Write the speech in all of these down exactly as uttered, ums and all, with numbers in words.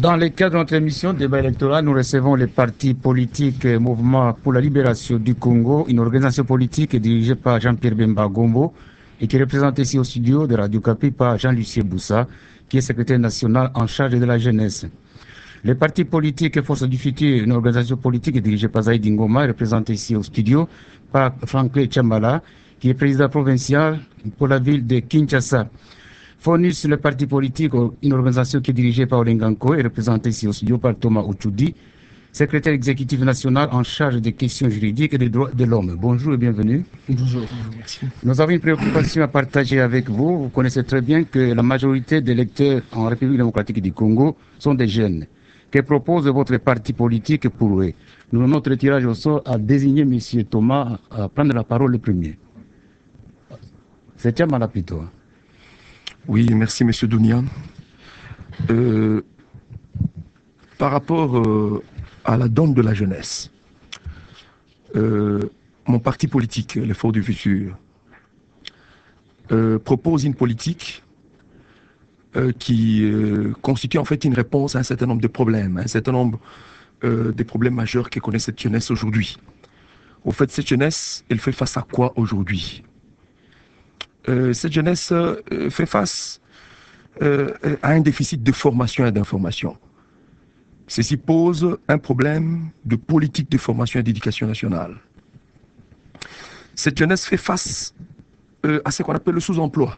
Dans le cadre de notre émission Débat électoral, nous recevons les partis politiques et Mouvement pour la libération du Congo, une organisation politique dirigée par Jean-Pierre Bemba Gombo et qui est représentée ici au studio de Radio Kapi par Jean-Lucien Boussa, qui est secrétaire national en charge de la jeunesse. Les partis politiques et Force du Futur, une organisation politique dirigée par Zaïd Ngoma, représentée ici au studio par Franklin Tchambala, qui est président provincial pour la ville de Kinshasa. Fonus, le parti politique, une organisation qui est dirigée par Olenganko et représentée ici au studio par Thomas Ochoudi, secrétaire exécutif national en charge des questions juridiques et des droits de l'homme. Bonjour et bienvenue. Bonjour, merci. Nous avons une préoccupation à partager avec vous. Vous connaissez très bien que la majorité des électeurs en République démocratique du Congo sont des jeunes. Que propose votre parti politique pour eux? Nous, notre tirage au sort a désigné M. Thomas à prendre la parole le premier. C'est Tchambala plutôt. Oui, merci M. Dounia. Euh, par rapport euh, à la donne de la jeunesse, euh, mon parti politique, les Forces du Futur, euh, propose une politique euh, qui euh, constitue en fait une réponse à un certain nombre de problèmes, un certain nombre euh, des problèmes majeurs que connaît cette jeunesse aujourd'hui. Au fait, cette jeunesse, elle fait face à quoi aujourd'hui? Euh, cette jeunesse euh, fait face euh, à un déficit de formation et d'information. Ceci pose un problème de politique de formation et d'éducation nationale. Cette jeunesse fait face euh, à ce qu'on appelle le sous-emploi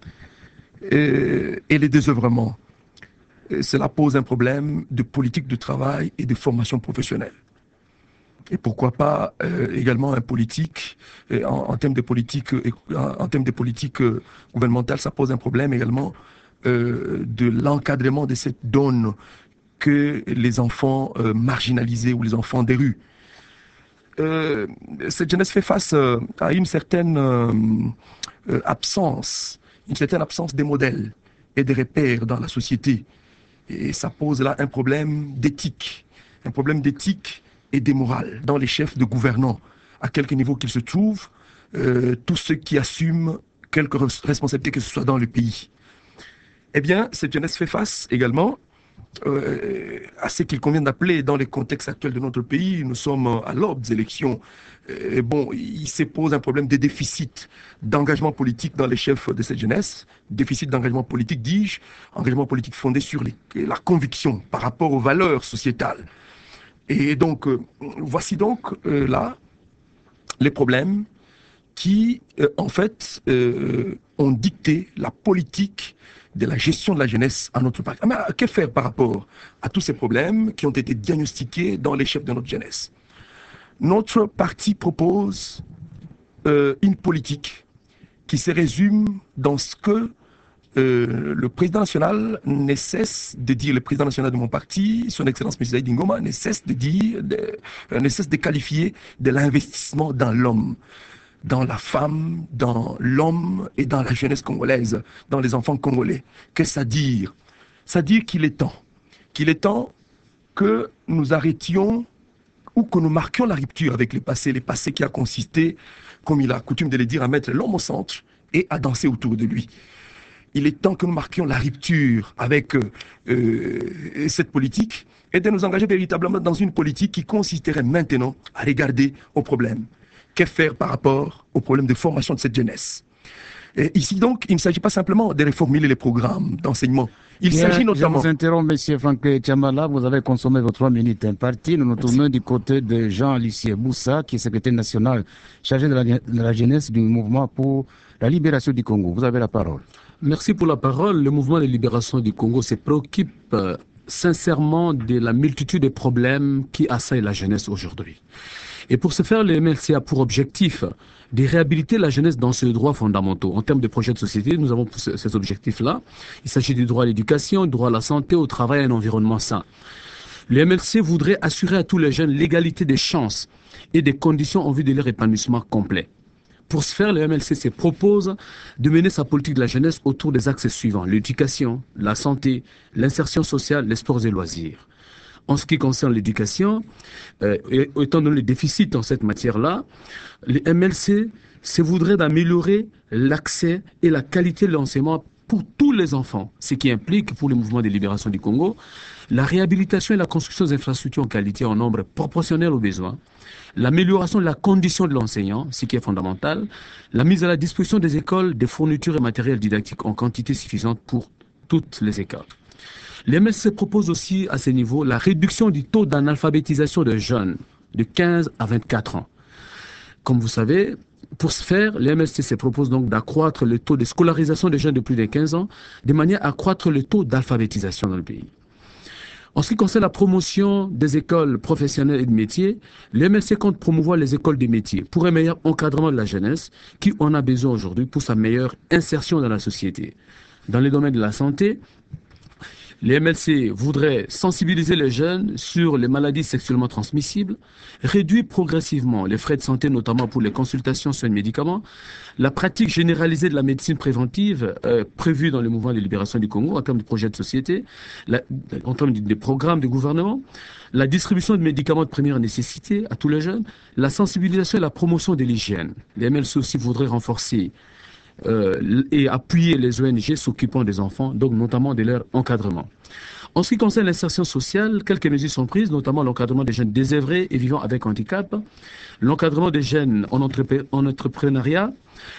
et, et les désœuvrements. Et cela pose un problème de politique de travail et de formation professionnelle. Et pourquoi pas euh, également un politique, en, en termes de politique, en, en termes de politique euh, gouvernementale, ça pose un problème également euh, de l'encadrement de cette donne que les enfants euh, marginalisés ou les enfants des rues. Euh, cette jeunesse fait face euh, à une certaine euh, euh, absence, une certaine absence des modèles et des repères dans la société. Et ça pose là un problème d'éthique, un problème d'éthique et des morales dans les chefs de gouvernants, à quelque niveau qu'ils se trouvent, euh, tous ceux qui assument quelque responsabilité que ce soit dans le pays. Eh bien, cette jeunesse fait face également euh, à ce qu'il convient d'appeler, dans les contextes actuels de notre pays, nous sommes à l'aube des élections, et bon, il se pose un problème de déficit d'engagement politique dans les chefs de cette jeunesse, déficit d'engagement politique, dis-je, engagement politique fondé sur les, la conviction par rapport aux valeurs sociétales. Et donc, euh, voici donc euh, là les problèmes qui, euh, en fait, euh, ont dicté la politique de la gestion de la jeunesse à notre parti. Mais que faire par rapport à tous ces problèmes qui ont été diagnostiqués dans les chefs de notre jeunesse? Notre parti propose euh, une politique qui se résume dans ce que Euh, le président national ne cesse de dire, le président national de mon parti, son excellence M. Zaïd Ngoma, ne cesse de dire, de, euh, ne cesse de qualifier de l'investissement dans l'homme, dans la femme, dans l'homme et dans la jeunesse congolaise, dans les enfants congolais. Qu'est-ce que ça dire? Ça dit qu'il est temps, qu'il est temps que nous arrêtions ou que nous marquions la rupture avec le passé, le passé qui a consisté, comme il a coutume de le dire, à mettre l'homme au centre et à danser autour de lui. Il est temps que nous marquions la rupture avec euh, cette politique et de nous engager véritablement dans une politique qui consisterait maintenant à regarder aux problèmes. Que faire par rapport aux problèmes de formation de cette jeunesse? Et ici donc, il ne s'agit pas simplement de reformuler les programmes d'enseignement. Il s'agit notamment... Je vous interromps, M. Franklin Tchambala, vous avez consommé vos trois minutes imparties. Nous nous tournons du côté de Jean-Lucien Boussa, qui est secrétaire national chargé de la, de la jeunesse du mouvement pour la libération du Congo. Vous avez la parole. Merci pour la parole. Le mouvement de libération du Congo se préoccupe euh, sincèrement de la multitude de problèmes qui assaillent la jeunesse aujourd'hui. Et pour ce faire, le M L C a pour objectif de réhabiliter la jeunesse dans ses droits fondamentaux. En termes de projets de société, nous avons pour ce, ces objectifs-là. Il s'agit du droit à l'éducation, du droit à la santé, au travail et à un environnement sain. Le M L C voudrait assurer à tous les jeunes l'égalité des chances et des conditions en vue de leur épanouissement complet. Pour ce faire, le M L C se propose de mener sa politique de la jeunesse autour des axes suivants: l'éducation, la santé, l'insertion sociale, les sports et loisirs. En ce qui concerne l'éducation, euh, étant donné le déficit en cette matière-là, le M L C se voudrait d'améliorer l'accès et la qualité de l'enseignement pour tous les enfants, ce qui implique pour le mouvement de libération du Congo la réhabilitation et la construction d'infrastructures en qualité en nombre proportionnel aux besoins, l'amélioration de la condition de l'enseignant, ce qui est fondamental, la mise à la disposition des écoles des fournitures et matériels didactiques en quantité suffisante pour toutes les écoles. L'M L C propose aussi à ce niveau la réduction du taux d'analphabétisation des jeunes de quinze à vingt-quatre ans. Comme vous savez, pour ce faire, l'M L C se propose donc d'accroître le taux de scolarisation des jeunes de plus de quinze ans de manière à accroître le taux d'alphabétisation dans le pays. En ce qui concerne la promotion des écoles professionnelles et de métiers, l'M L C compte promouvoir les écoles des métiers pour un meilleur encadrement de la jeunesse qui en a besoin aujourd'hui pour sa meilleure insertion dans la société. Dans les domaines de la santé, l'M L C voudrait sensibiliser les jeunes sur les maladies sexuellement transmissibles, réduire progressivement les frais de santé, notamment pour les consultations sur les médicaments, la pratique généralisée de la médecine préventive euh, prévue dans le mouvement de libération du Congo en termes de projet de société, la, en termes de, de programmes de gouvernement, la distribution de médicaments de première nécessité à tous les jeunes, la sensibilisation et la promotion de l'hygiène. L'M L C aussi voudrait renforcer Euh, et appuyer les O N G s'occupant des enfants, donc notamment de leur encadrement. En ce qui concerne l'insertion sociale, quelques mesures sont prises, notamment l'encadrement des jeunes désœuvrés et vivant avec handicap, l'encadrement des jeunes en, entrep en entrepreneuriat,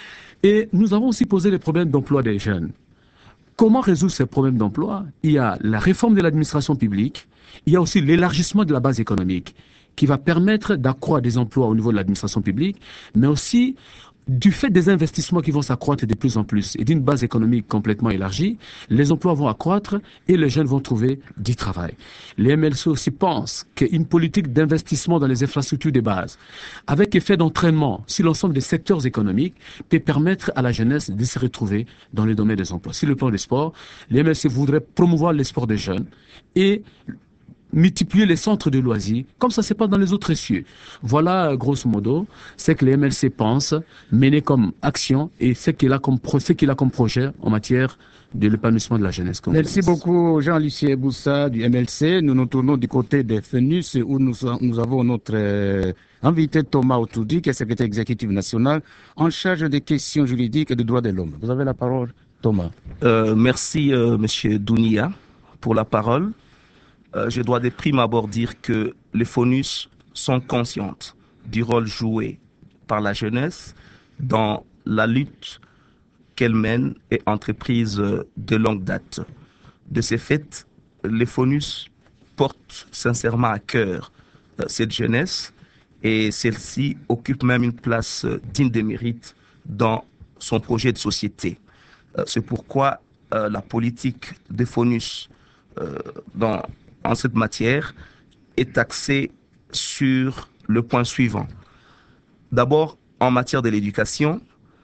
et nous avons aussi posé les problèmes d'emploi des jeunes. Comment résoudre ces problèmes d'emploi? Il y a la réforme de l'administration publique, il y a aussi l'élargissement de la base économique qui va permettre d'accroître des emplois au niveau de l'administration publique, mais aussi du fait des investissements qui vont s'accroître de plus en plus et d'une base économique complètement élargie, les emplois vont accroître et les jeunes vont trouver du travail. Les M L C aussi pensent qu'une politique d'investissement dans les infrastructures de base, avec effet d'entraînement sur l'ensemble des secteurs économiques, peut permettre à la jeunesse de se retrouver dans le domaine des emplois. Sur le plan des sports, les M L C voudraient promouvoir les sports des jeunes et multiplier les centres de loisirs, comme ça se passe dans les autres cieux. Voilà, grosso modo, ce que les M L C pensent mener comme action et ce qu'il a comme, ce qu'il a comme projet en matière de l'épanouissement de la jeunesse. Merci beaucoup, Jean-Lucien Boussa du M L C. Nous nous tournons du côté des FENUS où nous, nous avons notre euh, invité Thomas Outoudi, qui est secrétaire exécutif national en charge des questions juridiques et des droits de l'homme. Vous avez la parole, Thomas. Euh, merci, euh, Monsieur Dounia, pour la parole. Euh, je dois de prime abord dire que les FONUS sont conscientes du rôle joué par la jeunesse dans la lutte qu'elle mène et entreprise de longue date. De ces faits, les FONUS portent sincèrement à cœur euh, cette jeunesse et celle-ci occupe même une place euh, digne de mérite dans son projet de société. Euh, C'est pourquoi euh, la politique des FONUS euh, dans en cette matière est axée sur le point suivant. D'abord, en matière de l'éducation,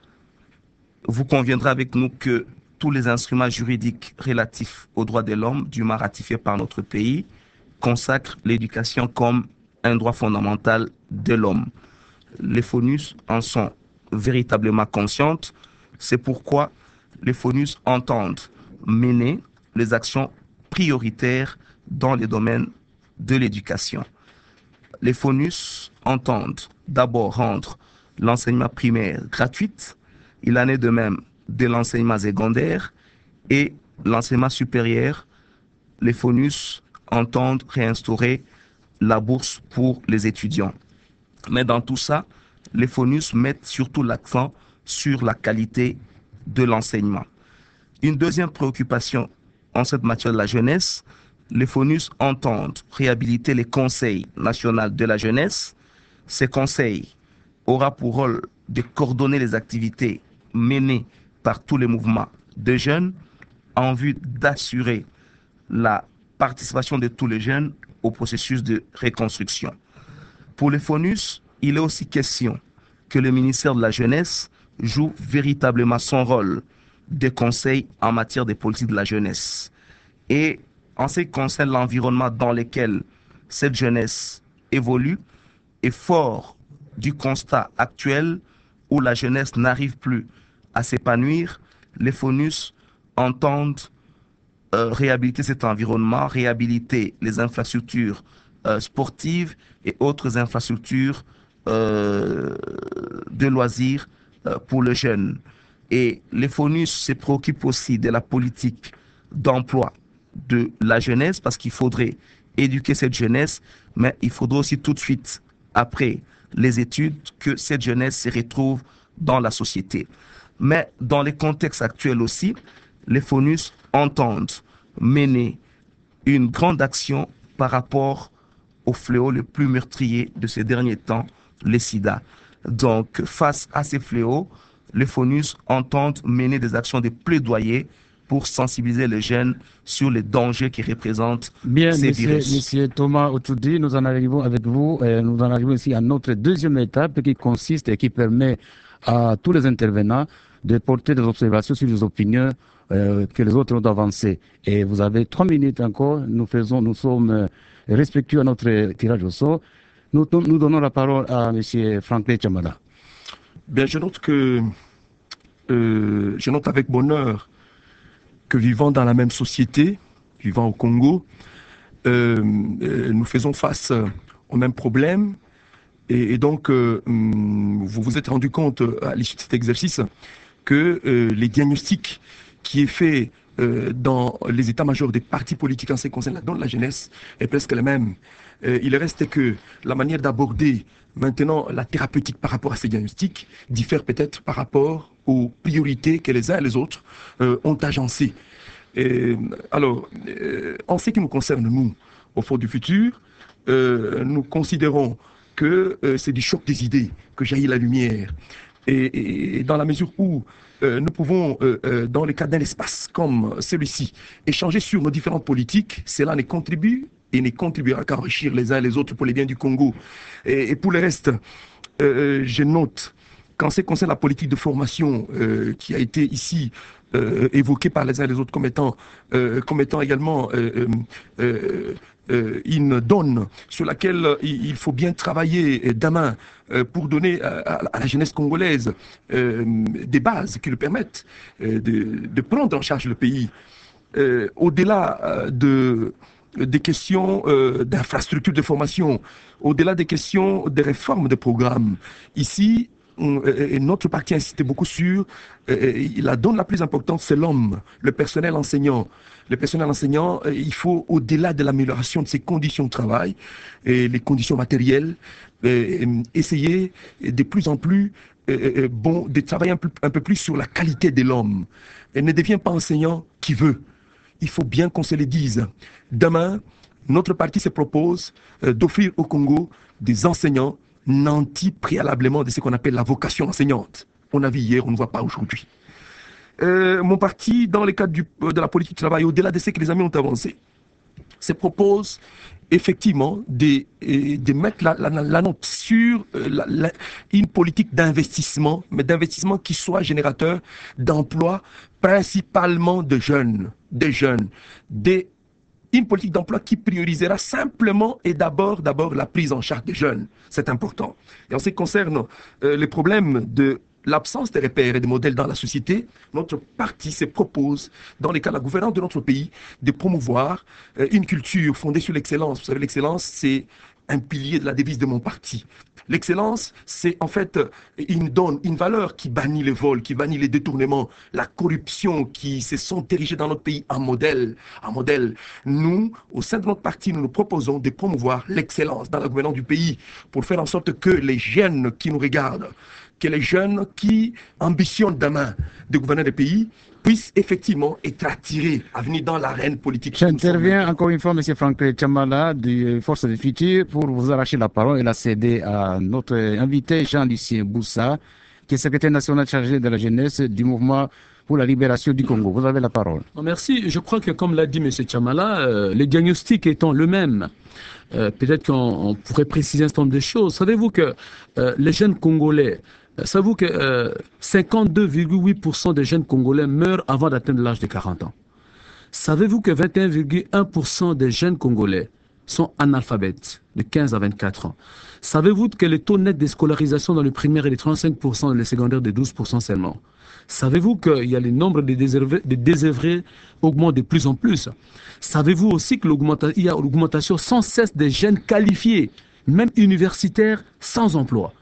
vous conviendrez avec nous que tous les instruments juridiques relatifs aux droits de l'homme, dûment ratifiés par notre pays, consacrent l'éducation comme un droit fondamental de l'homme. Les FONUS en sont véritablement conscientes. C'est pourquoi les FONUS entendent mener les actions prioritaires dans les domaines de l'éducation. Les FONUS entendent d'abord rendre l'enseignement primaire gratuit. Il en est de même de l'enseignement secondaire et l'enseignement supérieur. Les FONUS entendent réinstaurer la bourse pour les étudiants. Mais dans tout ça, les FONUS mettent surtout l'accent sur la qualité de l'enseignement. Une deuxième préoccupation en cette matière de la jeunesse, les FONUS entendent réhabiliter les conseils nationaux de la jeunesse. Ces conseils auront pour rôle de coordonner les activités menées par tous les mouvements de jeunes en vue d'assurer la participation de tous les jeunes au processus de reconstruction. Pour les FONUS, il est aussi question que le ministère de la Jeunesse joue véritablement son rôle de conseil en matière de politique de la jeunesse. Et en ce qui concerne l'environnement dans lequel cette jeunesse évolue, est fort du constat actuel où la jeunesse n'arrive plus à s'épanouir, les FONUS entendent euh, réhabiliter cet environnement, réhabiliter les infrastructures euh, sportives et autres infrastructures euh, de loisirs euh, pour les jeunes. Et les FONUS se préoccupent aussi de la politique d'emploi de la jeunesse, parce qu'il faudrait éduquer cette jeunesse, mais il faudrait aussi tout de suite, après les études, que cette jeunesse se retrouve dans la société. Mais dans les contextes actuels aussi, les FONUS entendent mener une grande action par rapport au fléau le plus meurtrier de ces derniers temps, le sida. Donc, face à ces fléaux, les FONUS entendent mener des actions de plaidoyer pour sensibiliser les jeunes sur les dangers qui représentent Bien, ces monsieur, virus. monsieur Thomas Ottoudi, nous en arrivons avec vous, et nous en arrivons ici à notre deuxième étape qui consiste et qui permet à tous les intervenants de porter des observations sur les opinions euh, que les autres ont avancées. Et vous avez trois minutes encore, nous faisons, nous sommes euh, respectueux à notre tirage au sort. Nous, nous donnons la parole à monsieur Franklin Chamala. Bien, je note que, euh, je note avec bonheur que vivant dans la même société, vivant au Congo, euh, euh, nous faisons face aux mêmes problèmes. Et, et donc, euh, vous vous êtes rendu compte à l'issue de cet exercice que euh, les diagnostics qui est fait euh, dans les états-majors des partis politiques en ce qui concerne la don de la jeunesse est presque le même. Euh, il reste que la manière d'aborder maintenant la thérapeutique par rapport à ces diagnostics diffère peut-être par rapport aux priorités que les uns et les autres euh, ont agencées. Et, alors, euh, en ce qui nous concerne, nous, au Fort du Futur, euh, nous considérons que euh, c'est du choc des idées que jaillit la lumière. Et, et dans la mesure où euh, nous pouvons, euh, euh, dans le cadre d'un espace comme celui-ci, échanger sur nos différentes politiques, cela ne contribue et ne contribuera qu'à enrichir les uns et les autres pour les biens du Congo. Et, et pour le reste, euh, je note qu'en ce qui concerne la politique de formation euh, qui a été ici euh, évoquée par les uns et les autres comme étant, euh, comme étant également euh, euh, euh, une donne sur laquelle il faut bien travailler demain euh, pour donner à, à la jeunesse congolaise euh, des bases qui lui permettent euh, de, de prendre en charge le pays. Euh, au-delà euh, de des questions euh, d'infrastructures de formation, au-delà des questions de réformes de programmes. Ici, on, euh, notre parti insistait beaucoup sur euh, la donne la plus importante, c'est l'homme, le personnel enseignant. Le personnel enseignant, euh, il faut, au-delà de l'amélioration de ses conditions de travail et les conditions matérielles, euh, essayer de plus en plus euh, bon, de travailler un peu, un peu plus sur la qualité de l'homme. Elle ne devient pas enseignant qui veut. Il faut bien qu'on se le dise. Demain, notre parti se propose euh, d'offrir au Congo des enseignants nantis préalablement de ce qu'on appelle la vocation enseignante. On a vu hier, on ne voit pas aujourd'hui. Euh, mon parti, dans le cadre du, de la politique de travail, au-delà de ce que les amis ont avancé, se propose effectivement de, de mettre la, la, la note sur la, la, une politique d'investissement, mais d'investissement qui soit générateur d'emplois, principalement de jeunes, des jeunes, des, une politique d'emploi qui priorisera simplement et d'abord, d'abord la prise en charge des jeunes. C'est important. Et en ce qui concerne euh, les problèmes de l'absence de repères et de modèles dans la société, notre parti se propose, dans les cas de la gouvernance de notre pays, de promouvoir euh, une culture fondée sur l'excellence. Vous savez, l'excellence, c'est un pilier de la devise de mon parti. L'excellence, c'est en fait une donne, une valeur qui bannit les vols, qui bannit les détournements, la corruption qui se sont érigés dans notre pays en modèle. En modèle. Nous, au sein de notre parti, nous nous proposons de promouvoir l'excellence dans la gouvernance du pays pour faire en sorte que les jeunes qui nous regardent, que les jeunes qui ambitionnent demain de gouverner le pays puissent effectivement être attirés à venir dans l'arène politique. J'interviens encore une fois, M. Franklin Chamala, du Force du Futur, pour vous arracher la parole et la céder à notre invité Jean-Lucien Boussa, qui est secrétaire national chargé de la jeunesse du mouvement pour la libération du Congo. Vous avez la parole. Merci. Je crois que, comme l'a dit M. Chamala, euh, les diagnostics étant le même, euh, peut-être qu'on pourrait préciser un certain nombre de choses. Savez-vous que euh, les jeunes Congolais, savez-vous que euh, cinquante-deux virgule huit pour cent des jeunes Congolais meurent avant d'atteindre l'âge de quarante ans? Savez-vous que vingt et un virgule un pour cent des jeunes Congolais sont analphabètes de quinze à vingt-quatre ans? Savez-vous que le taux net de scolarisation dans le primaire est de trente-cinq pour cent et le secondaire de douze pour cent seulement? Savez-vous qu'il y a le nombre de désœuvrés, de désœuvrés augmente de plus en plus? Savez-vous aussi qu'il y a l'augmentation sans cesse des jeunes qualifiés, même universitaires, sans emploi?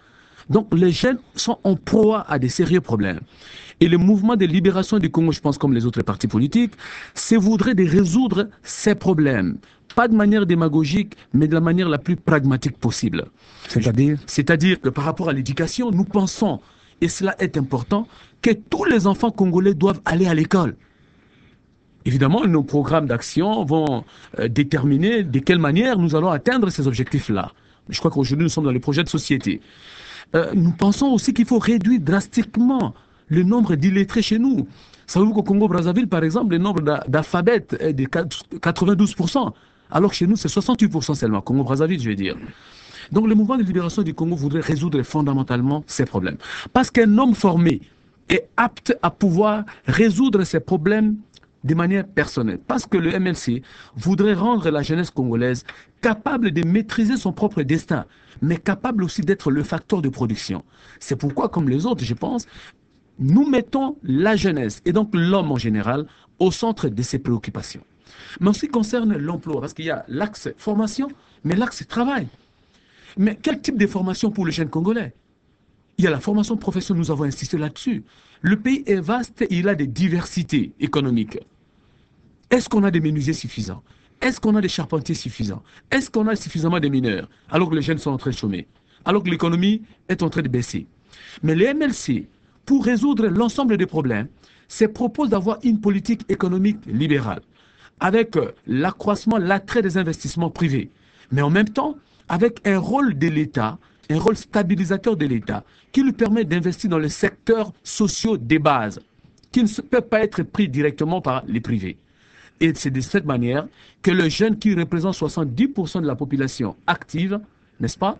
Donc les jeunes sont en proie à des sérieux problèmes. Et le mouvement de libération du Congo, je pense comme les autres partis politiques, c'est voudrait de résoudre ces problèmes. Pas de manière démagogique, mais de la manière la plus pragmatique possible. C'est-à-dire C'est-à-dire que par rapport à l'éducation, nous pensons, et cela est important, que tous les enfants congolais doivent aller à l'école. Évidemment, nos programmes d'action vont euh, déterminer de quelle manière nous allons atteindre ces objectifs-là. Je crois qu'aujourd'hui, nous sommes dans les projets de société. Euh, nous pensons aussi qu'il faut réduire drastiquement le nombre d'illettrés chez nous. Savez-vous qu'au Congo-Brazzaville, par exemple, le nombre d'alphabètes est de quatre-vingt-douze pour cent, alors que chez nous, c'est soixante-huit pour cent seulement, Congo-Brazzaville, je veux dire. Donc le mouvement de libération du Congo voudrait résoudre fondamentalement ces problèmes. Parce qu'un homme formé est apte à pouvoir résoudre ces problèmes de manière personnelle. Parce que le M L C voudrait rendre la jeunesse congolaise capable de maîtriser son propre destin, mais capable aussi d'être le facteur de production. C'est pourquoi, comme les autres, je pense, nous mettons la jeunesse, et donc l'homme en général, au centre de ses préoccupations. Mais en ce qui concerne l'emploi, parce qu'il y a l'axe formation, mais l'axe travail. Mais quel type de formation pour les jeunes Congolais? Il y a la formation professionnelle, nous avons insisté là-dessus. Le pays est vaste et il a des diversités économiques. Est-ce qu'on a des menuisiers suffisants? Est-ce qu'on a des charpentiers suffisants? Est-ce qu'on a suffisamment de mineurs? Alors que les jeunes sont en train de chômer. Alors que l'économie est en train de baisser. Mais le M L C, pour résoudre l'ensemble des problèmes, se propose d'avoir une politique économique libérale, avec l'accroissement, l'attrait des investissements privés. Mais en même temps, avec un rôle de l'État, un rôle stabilisateur de l'État, qui lui permet d'investir dans les secteurs sociaux des bases, qui ne peuvent pas être pris directement par les privés. Et c'est de cette manière que les jeunes qui représentent soixante-dix pour cent de la population active, n'est-ce pas,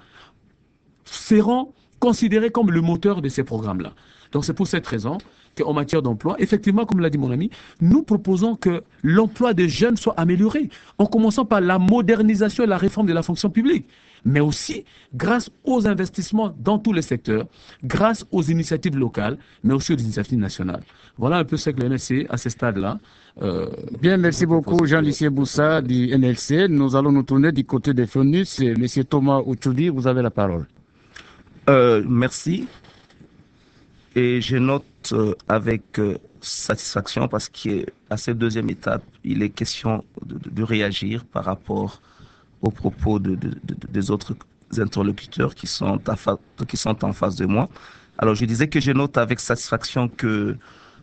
seront considérés comme le moteur de ces programmes-là. Donc c'est pour cette raison qu'en matière d'emploi, effectivement, comme l'a dit mon ami, nous proposons que l'emploi des jeunes soit amélioré, en commençant par la modernisation et la réforme de la fonction publique, mais aussi grâce aux investissements dans tous les secteurs, grâce aux initiatives locales, mais aussi aux initiatives nationales. Voilà un peu ce que le M L C, à ce stade-là. Euh, Bien, merci beaucoup Jean-Lucien Boussa du M L C. Nous allons nous tourner du côté des FONUS. Monsieur Thomas Ouchoudi, vous avez la parole. Euh, merci. Et je note euh, avec euh, satisfaction parce qu'à cette deuxième étape, il est question de, de, de réagir par rapport aux propos de, de, de, des autres interlocuteurs qui sont, à fa qui sont en face de moi. Alors je disais que je note avec satisfaction que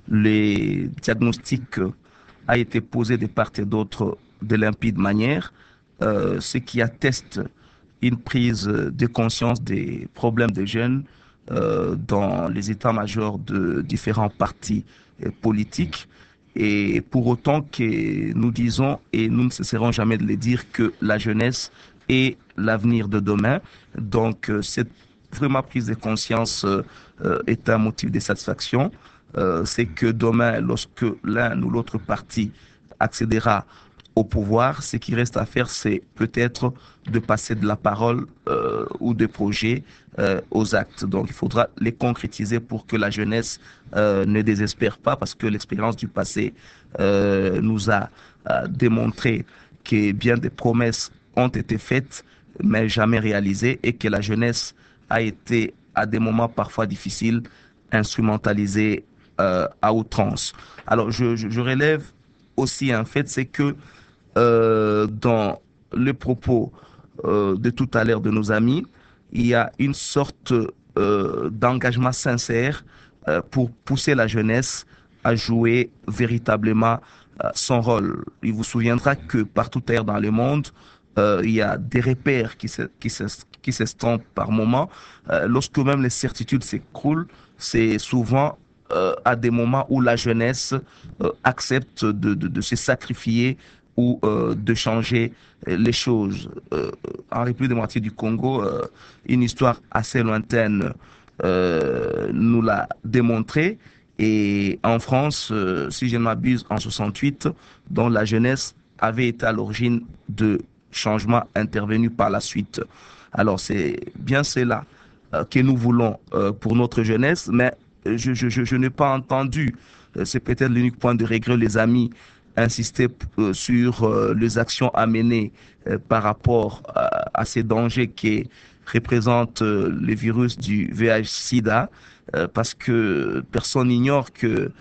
les diagnostics a été posé de part et d'autre de limpide manière, euh, ce qui atteste une prise de conscience des problèmes des jeunes euh, dans les états-majors de différents partis euh, politiques. Et pour autant que nous disons, et nous ne cesserons jamais de le dire, que la jeunesse est l'avenir de demain. Donc euh, cette vraiment prise de conscience euh, est un motif de satisfaction. Euh, c'est que demain, lorsque l'un ou l'autre parti accédera au pouvoir, ce qui reste à faire, c'est peut-être de passer de la parole euh, ou des projets euh, aux actes. Donc il faudra les concrétiser pour que la jeunesse euh, ne désespère pas, parce que l'expérience du passé euh, nous a euh, démontré que bien des promesses ont été faites, mais jamais réalisées, et que la jeunesse a été, à des moments parfois difficiles, instrumentalisée euh, à outrance. Alors je, je, je relève aussi un fait, c'est que Euh, dans les propos euh, de tout à l'heure de nos amis, il y a une sorte euh, d'engagement sincère euh, pour pousser la jeunesse à jouer véritablement euh, son rôle. Il vous souviendra que partout ailleurs dans le monde, euh, il y a des repères qui se, qui se, qui s'estompent par moment. Euh, lorsque même les certitudes s'écroulent, c'est souvent euh, à des moments où la jeunesse euh, accepte de, de, de se sacrifier ou euh, de changer les choses. Euh, en République démocratique du Congo, euh, une histoire assez lointaine euh, nous l'a démontré. Et en France, euh, si je ne m'abuse, en soixante-huit, dont la jeunesse avait été à l'origine de changements intervenus par la suite. Alors c'est bien cela euh, que nous voulons euh, pour notre jeunesse, mais je, je, je, je n'ai pas entendu, euh, c'est peut-être l'unique point de regret, les amis, insister euh, sur euh, les actions à mener euh, par rapport à, à ces dangers que représente euh, le virus du V I H sida, euh, parce que personne n'ignore que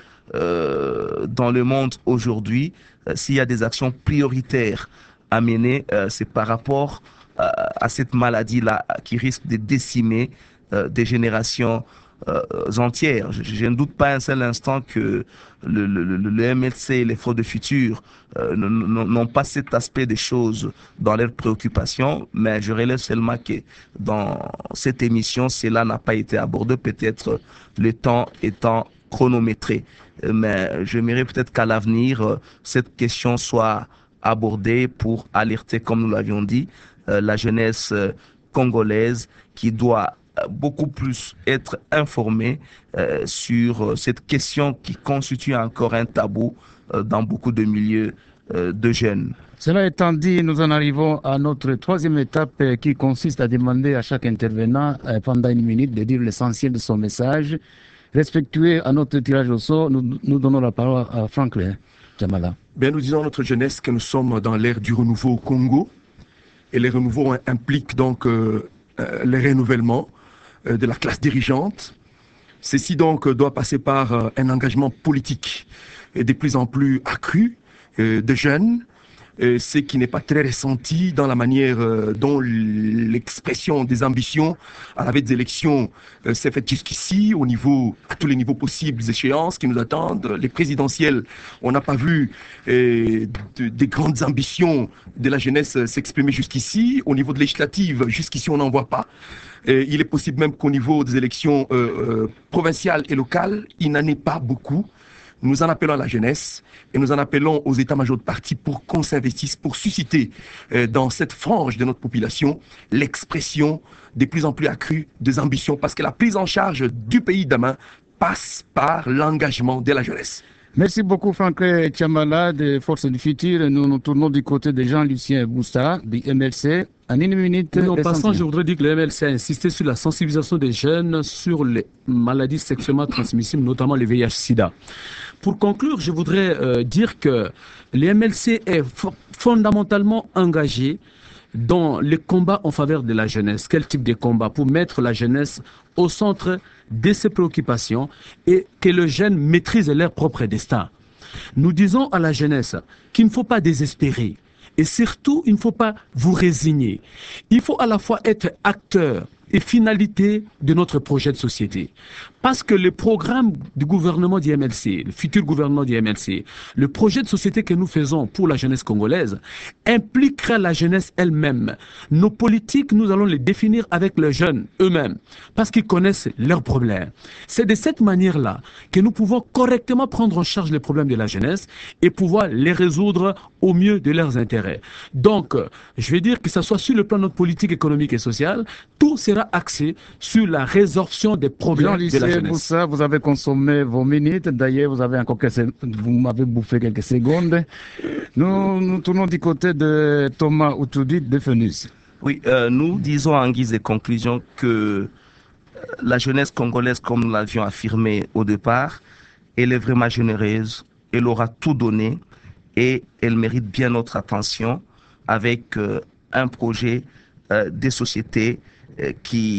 euh, dans le monde aujourd'hui, euh, s'il y a des actions prioritaires à mener, euh, c'est par rapport euh, à cette maladie-là qui risque de décimer euh, des générations euh, entières. Je, je ne doute pas un seul instant que le, le, le, le M L C et les Fonds de Futur euh, n'ont pas cet aspect des choses dans leurs préoccupations, mais je relève seulement que dans cette émission, cela n'a pas été abordé, peut-être le temps étant chronométré. Mais j'aimerais peut-être qu'à l'avenir, cette question soit abordée pour alerter, comme nous l'avions dit, euh, la jeunesse euh, congolaise qui doit beaucoup plus être informée euh, sur cette question qui constitue encore un tabou euh, dans beaucoup de milieux euh, de jeunes. Cela étant dit, nous en arrivons à notre troisième étape euh, qui consiste à demander à chaque intervenant euh, pendant une minute de dire l'essentiel de son message. Respectueux à notre tirage au sort, nous, nous donnons la parole à Franklin Chamala. Bien, nous disons à notre jeunesse que nous sommes dans l'ère du renouveau au Congo, et les renouveaux impliquent donc euh, euh, le renouvellement euh, de la classe dirigeante. Ceci donc euh, doit passer par euh, un engagement politique et de plus en plus accru euh, de jeunes, euh, ce qui n'est pas très ressenti dans la manière euh, dont l'expression des ambitions à la veille des élections euh, s'est faite jusqu'ici, au niveau, à tous les niveaux possibles, des échéances qui nous attendent. Les présidentielles, on n'a pas vu euh, de, des grandes ambitions de la jeunesse s'exprimer jusqu'ici. Au niveau de législative, jusqu'ici, on n'en voit pas. Et il est possible même qu'au niveau des élections euh, euh, provinciales et locales, il n'en est pas beaucoup. Nous en appelons à la jeunesse et nous en appelons aux états-majors de partis pour qu'on s'investisse, pour susciter euh, dans cette frange de notre population l'expression de plus en plus accrue des ambitions, parce que la prise en charge du pays demain passe par l'engagement de la jeunesse. Merci beaucoup Franklin Chamala de Force du Futur. Nous nous tournons du côté de Jean-Lucien Boussa du M L C. En une minute. En passant, je voudrais dire que le M L C a insisté sur la sensibilisation des jeunes sur les maladies sexuellement transmissibles, notamment le V I H sida. Pour conclure, je voudrais euh, dire que le M L C est fondamentalement engagé dans les combats en faveur de la jeunesse. Quel type de combat? Pour mettre la jeunesse au centre de ses préoccupations et que les jeunes maîtrisent leur propre destin. Nous disons à la jeunesse qu'il ne faut pas désespérer et surtout il ne faut pas vous résigner. Il faut à la fois être acteur et finalité de notre projet de société. Parce que le programme du gouvernement du M L C, le futur gouvernement du M L C, le projet de société que nous faisons pour la jeunesse congolaise, impliquera la jeunesse elle-même. Nos politiques, nous allons les définir avec les jeunes eux-mêmes, parce qu'ils connaissent leurs problèmes. C'est de cette manière-là que nous pouvons correctement prendre en charge les problèmes de la jeunesse et pouvoir les résoudre au mieux de leurs intérêts. Donc, je vais dire que ce soit sur le plan de notre politique économique et sociale, tout sera axé sur la résorption des problèmes de la jeunesse. Boussa, vous avez consommé vos minutes. D'ailleurs, vous avez encore quelques, vous m'avez bouffé quelques secondes. Nous nous tournons du côté de Thomas Outoudi de Fenus. Oui, euh, nous disons en guise de conclusion que la jeunesse congolaise, comme nous l'avions affirmé au départ, elle est vraiment généreuse, elle aura tout donné et elle mérite bien notre attention avec euh, un projet euh, des sociétés euh,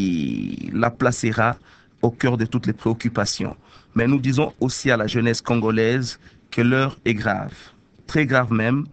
qui la placera au cœur de toutes les préoccupations. Mais nous disons aussi à la jeunesse congolaise que l'heure est grave, très grave même,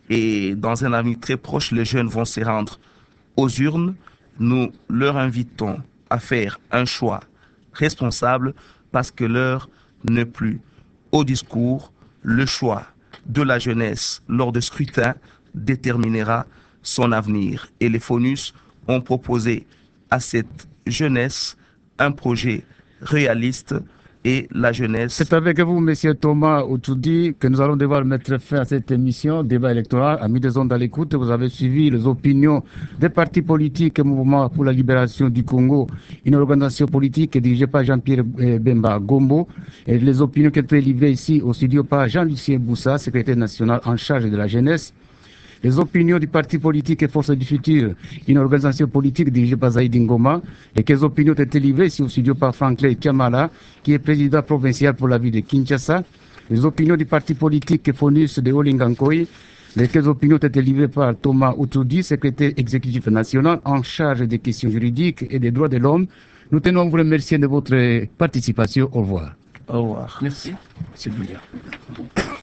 et dans un avenir très proche, les jeunes vont se rendre aux urnes. Nous leur invitons à faire un choix responsable parce que l'heure n'est plus au discours. Le choix de la jeunesse lors de scrutin déterminera son avenir. Et les FONUS ont proposé à cette jeunesse un projet réaliste et la jeunesse. C'est avec vous, Monsieur Thomas Outoudi, que nous allons devoir mettre fin à cette émission, débat électoral. Amis des ondes à l'écoute, vous avez suivi les opinions des partis politiques et mouvements pour la libération du Congo, une organisation politique dirigée par Jean-Pierre Bemba Gombo, et les opinions qui ont été livrées ici au studio par Jean-Lucien Boussa, secrétaire national en charge de la jeunesse. Les opinions du parti politique et Force du Futur, une organisation politique dirigée par Zaïdi Ngoma, et que les opinions ont été livrées ici au studio par Franklin Chamala, qui est président provincial pour la ville de Kinshasa. Les opinions du parti politique et FONUS de Olingankoy, lesquelles opinions ont été livrées par Thomas Outoudi, secrétaire exécutif national en charge des questions juridiques et des droits de l'homme. Nous tenons à vous remercier de votre participation. Au revoir. Au revoir. Merci. C'est bien.